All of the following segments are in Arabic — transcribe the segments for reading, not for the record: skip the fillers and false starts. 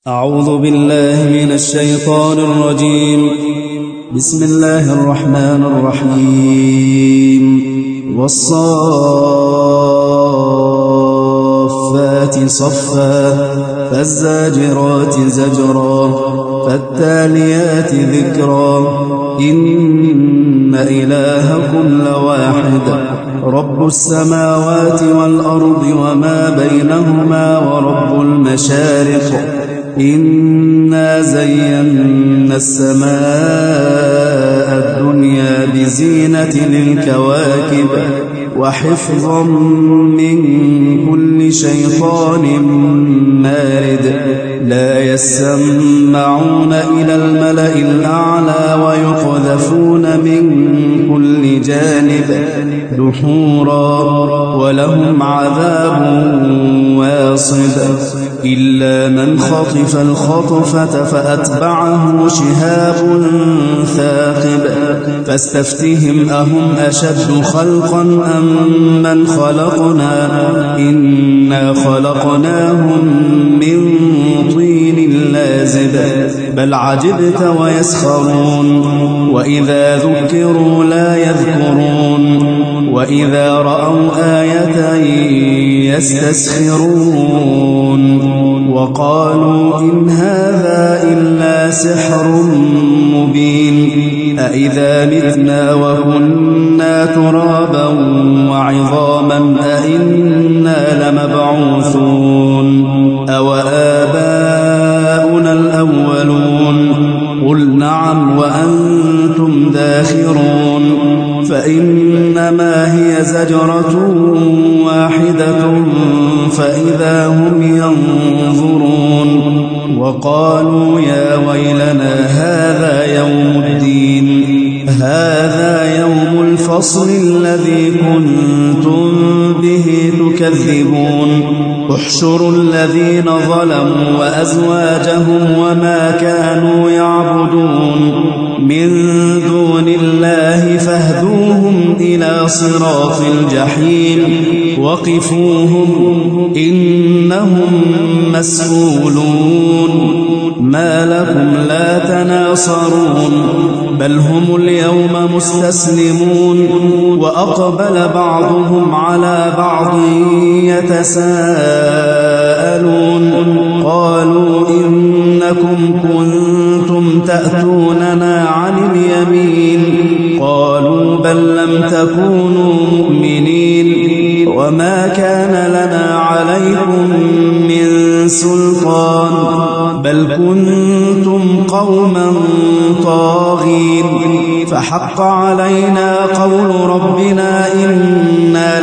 أعوذ بالله من الشيطان الرجيم. بسم الله الرحمن الرحيم. والصافات صفا فالزاجرات زجرا فالتاليات ذكرا إن إلهكم لواحد رب السماوات والأرض وما بينهما ورب المشارق إنا زينا السماء الدنيا بزينة للكواكب وحفظا من كل شيطان مارد لا يسمعون إلى الملأ الأعلى ويقذفون من كل جانب دحورا ولهم عذاب واصب إلا من خطف الخطفة فأتبعه شهاب ثاقب فاستفتهم أهم أشد خلقا أم من خلقنا إنا خلقناهم من طين لازب بل عجبت ويسخرون وإذا ذكروا لا يذكرون وإذا رأوا آية يستسخرون وقالوا إن هذا إلا سحر مبين أإذا متنا وكنا ترابا وعظاما أإنا لمبعوثون أو آباؤنا الأولون قل نعم وأنتم داخرون فإنما هي زجرة واحدة فإذا هم ينظرون وقالوا يا ويلنا هذا يوم الدين هذا يوم الفصل الذي كنتم به تكذبون احشروا الذين ظلموا وأزواجهم وما كانوا يعبدون من دون الله فاهدوهم إلى صراط الجحيم وقفوهم إنهم مسؤولون ما لكم لا تناصرون بل هم اليوم مستسلمون وأقبل بعضهم على بعض يتساءلون قالوا إنكم كنتم تأتوننا عن اليمين قالوا بل لم تكونوا مؤمنين وما كان لنا عليكم من سلطان بل كنتم قوما طاغين فحق علينا قول ربنا إنا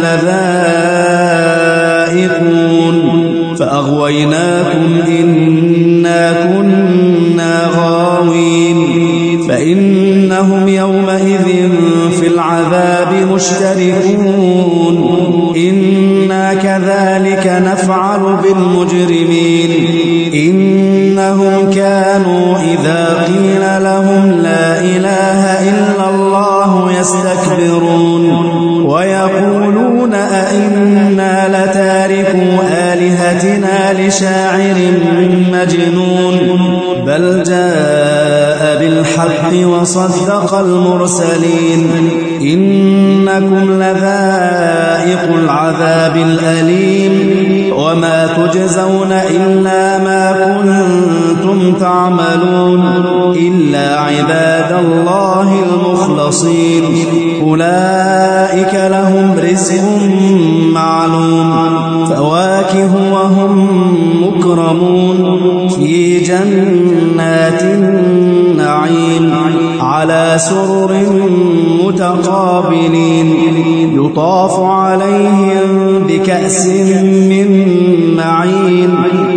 لذائقون فأغويناكم إنا كنا غاوين فإنهم يومئذ في العذاب مشتركون إنا كذلك نفعل بالمجرمين إنهم كانوا إذا قيل لهم لا إله إلا الله يستكبرون ويقولون أئنا لتاركوا آلهتنا لشاعر مجنون بل جاء بالحق وصدق المرسلين إنكم لذائق العذاب الأليم وما تجزون إلا ما كنتم تعملون إلا عباد الله المخلصين أولئك لهم رزق معلوم فواكه وهم مكرمون في جنات النعيم على سرر متقابلين يطاف عليهم بكأس من معين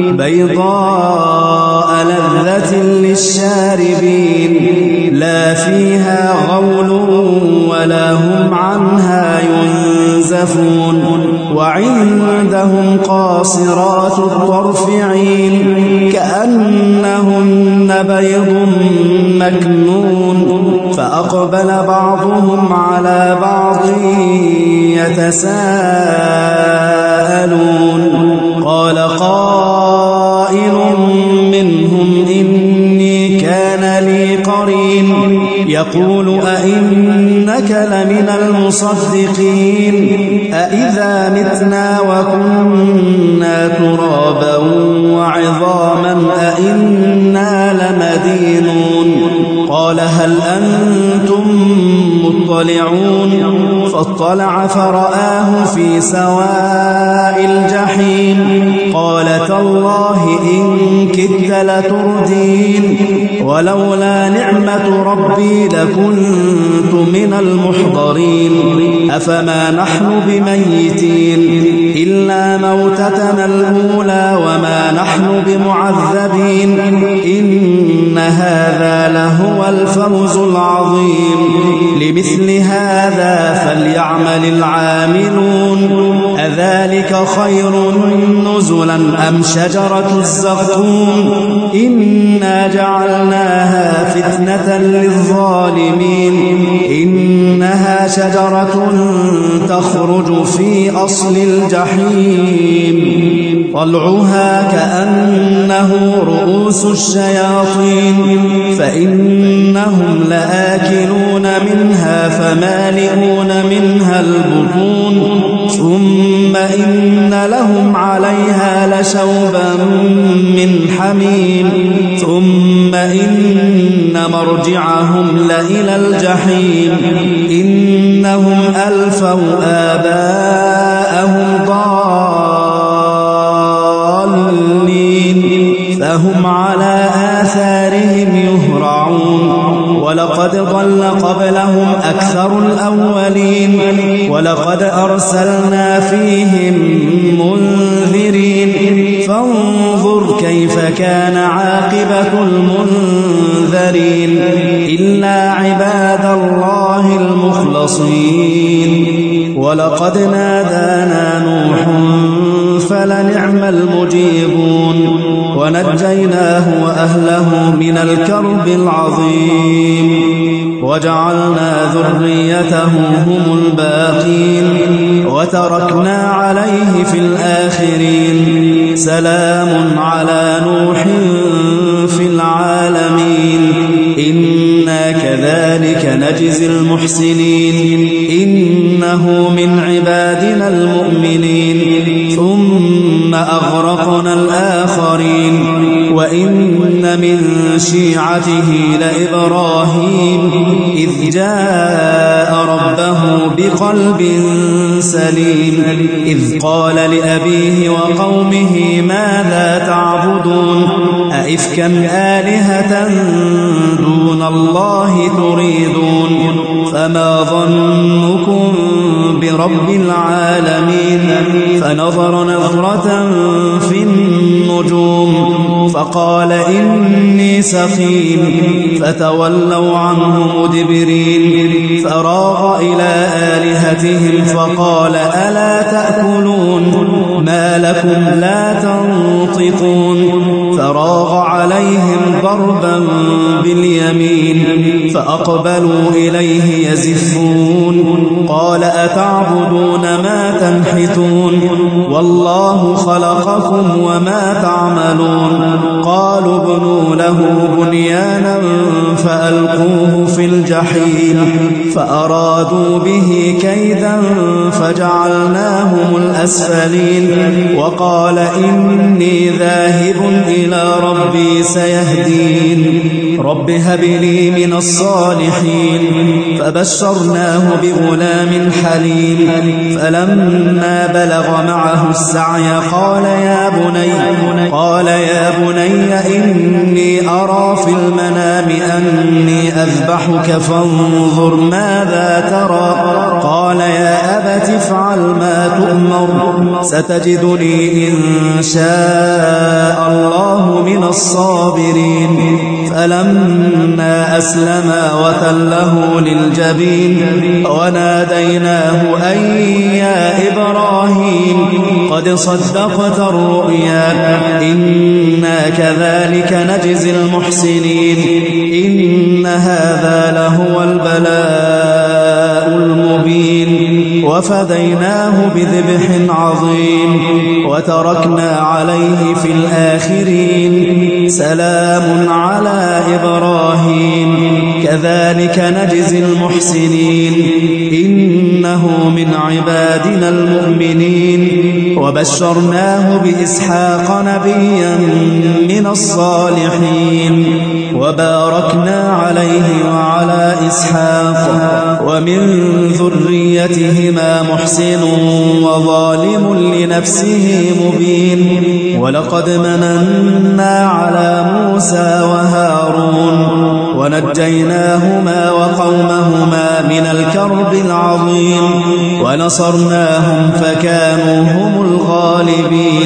بيضاء لذة للشاربين لا فيها غول ولا هم عنها ينزفون وعندهم قاصرات الطرف عين كأنهن بيض مكنون فأقبل بعضهم على بعض يتساءلون قال قائل منهم يقول أئنك لمن المصدقين أئذا متنا وكنا ترابا وعظاما أئنا لمدينون قال هل أنتم مطلعون فاطلع فرآه في سواء الجحيم قال تالله إن كدت لتردين ولولا نعمة ربي لكنت من المحضرين أفما نحن بميتين إلا موتتنا الأولى وما نحن بمعذبين إن هذا لهو الفوز العظيم لمثل هذا فليعمل العاملون أذلك خير نزلا أم شجرة الزقوم إنا جعلناها فتنة للظالمين إنها شجرة تخرج في أصل الجحيم طلعها كأنه رؤوس الشياطين فإنهم لآكلون منها فمالئون منها البطون ثم إن لهم عليها لشوبا من حميم ثم إن مرجعهم لإلى الجحيم إنهم ألفوا آباءهم ضالين فهم على آثارهم يهرعون ولقد ضل قبلهم أكثر الأولين ولقد أرسلنا فيهم منذرين فانظر كيف كان عاقبة المنذرين إلا عباد الله المخلصين ولقد نادانا نوح فلنعم المجيبون ونجيناه وأهله من الكرب العظيم وجعلنا ذريته هم الباقين وتركنا عليه في الآخرين سلام على نوح في العالمين إنا كذلك نجزي المحسنين إنه من عبادنا المؤمنين ثم أغرقنا الآخرين وإن من شيعته لإبراهيم إذ جاء ربه بقلب سليم إذ قال لأبيه وقومه ماذا تعبدون أئفكا آلهة دون الله تريدون فما ظنكم برب العالمين فنظر نظرة في النجوم فقال إني سقيم فتولوا عنه مدبرين فراغ إلى آلهتهم فقال ألا تأكلون ما لكم لا تنطقون فراغ عليهم ضربا باليمين فأقبلوا إليه يزفون قال أتعبدون ما تنحتون والله خلقكم وما تعملون قالوا ابنوا له بنيانا فألقوه في الجحيم فأرادوا به كيدا فجعلناهم الأسفلين وقال إني ذاهب إلى ربي سيهدين رب هب لي من الصالحين فبشرناه بغلام حليم فلما بلغ معه السعي قال يا بني إني أرى في المنام أني أذبحك فانظر ماذا ترى قال يا أبت افعل ما تؤمر ستجدني إن شاء الله من الصابرين فلما أسلما وتله للجبين وناديناه أن يا إبراهيم قد صدقت الرؤيا إنا كذلك نجزي المحسنين إن هذا لهو البلاء المبين وفديناه بذبح عظيم وتركنا عليه في الآخرين سلام على إبراهيم كذلك نجزي المحسنين إنه من عبادنا المؤمنين وبشرناه بإسحاق نبيا من الصالحين وباركنا عليه وعلى إسحاق ومن ذريتهما محسن وظالم لنفسه مبين ولقد مننا على موسى وهارون ونجيناهما وقومهما من الكرب العظيم ونصرناهم فكانوا هم الغالبين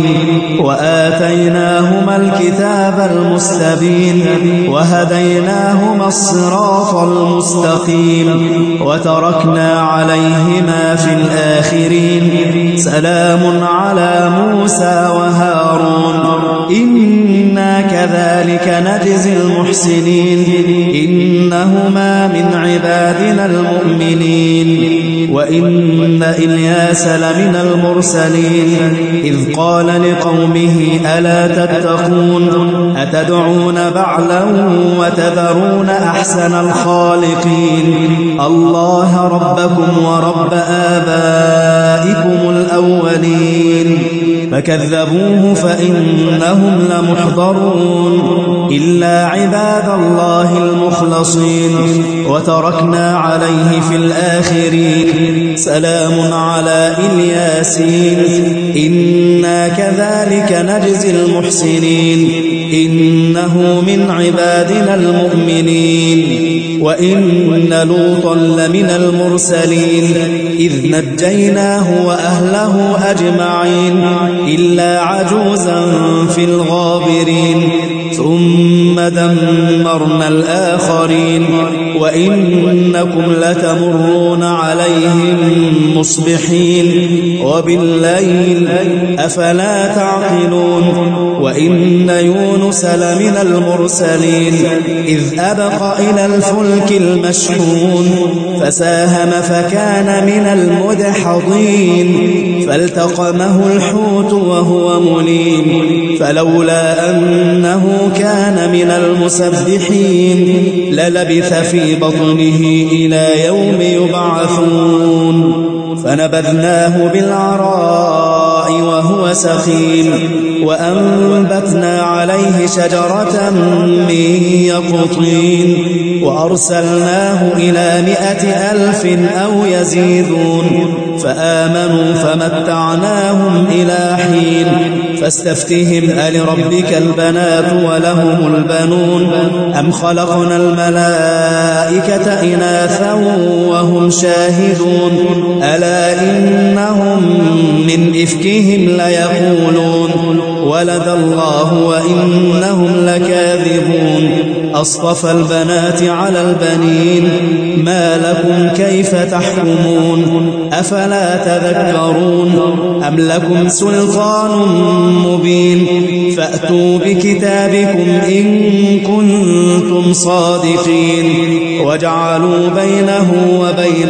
وآتيناهما الكتاب المستبين وهديناهما الصراط المستقيم وتركنا عليهما في الآخرين سلام على موسى وهارون إنا كذلك نجزي المحسنين إنهما من عبادنا المؤمنين وإن إلياس لمن المرسلين إذ قال لقومه ألا تتقون أتدعون بعلا وتذرون أحسن الخالقين الله ربكم ورب آبائكم الأولين فكذبوه فإنهم لمحضرون إلا عباد الله المخلصين وتركنا عليه في الآخرين سلام على إلياسين إنا كذلك نجزي المحسنين إنه من عبادنا المؤمنين وإن لوطا لمن المرسلين إذ نجيناه وأهله أجمعين إلا عجوزا في الغابرين ثم دمرنا الآخرين وإنكم لتمرون عليهم مصبحين وبالليل أفلا تعقلون وإن يونس لمن المرسلين إذ أبق إلى الفلك المشحون فساهم فكان من المدحضين فالتقمه الحوت وهو مليم فلولا أنه كان من المسبحين للبث في بطنه إلى يوم يبعثون فنبذناه بالعراء وهو سقيم وأنبتنا عليه شجرة من يقطين وأرسلناه إلى 100,000 أو يزيدون فآمنوا فمتعناهم إلى حين فاستفتهم ألربك البنات ولهم البنون أم خلقنا الملائكة إناثا وهم شاهدون ألا إنهم من إفكهم ليقولون ولد الله وإنهم لكاذبون أصطفى البنات على البنين ما لكم كيف تحكمون أفلا تذكرون أم لكم سلطان مبين فأتوا بكتابكم إن كنتم صادقين وجعلوا بينه وبين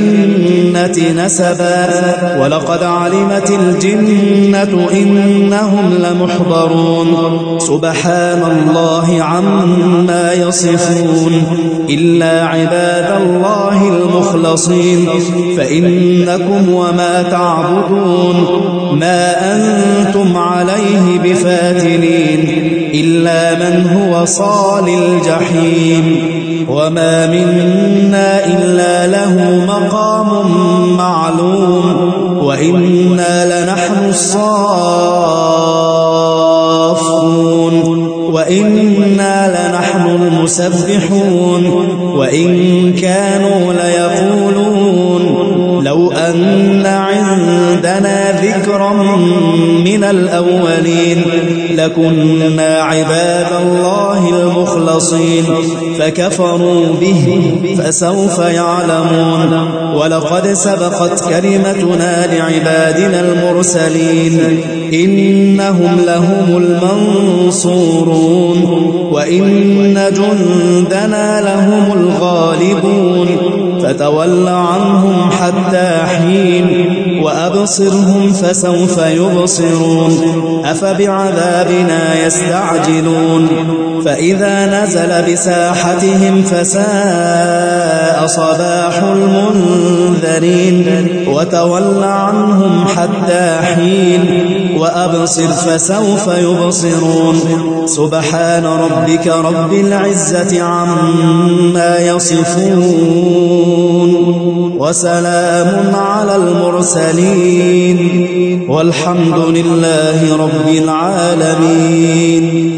الجنة نسبا ولقد علمت الجنة إنهم لمحضرون سبحان الله عما يصفون إلا عباد الله المخلصين فإنكم وما تعبدون ما أنتم عليه بفاتنين إلا من هو صال الجحيم وما منا إلا له مقام معلوم وإنا لنحن الصافون وإنا لنحن المسبحون وإن كانوا ليقولون لو أن عندنا ذكرا من الأولين لكنا عباد الله المخلصين فكفروا به فسوف يعلمون ولقد سبقت كلمتنا لعبادنا المرسلين إنهم لهم المنصورون وإن جندنا لهم الغالبون فتول عنهم حتى حين وأبصرهم فسوف يبصرون أفبعذابنا يستعجلون فإذا نزل بساحتهم فساء صباح المنذرين وتول عنهم حتى حين وأبصر فسوف يبصرون سبحان ربك رب العزة عما يصفون وسلام على المرسلين والحمد لله رب العالمين.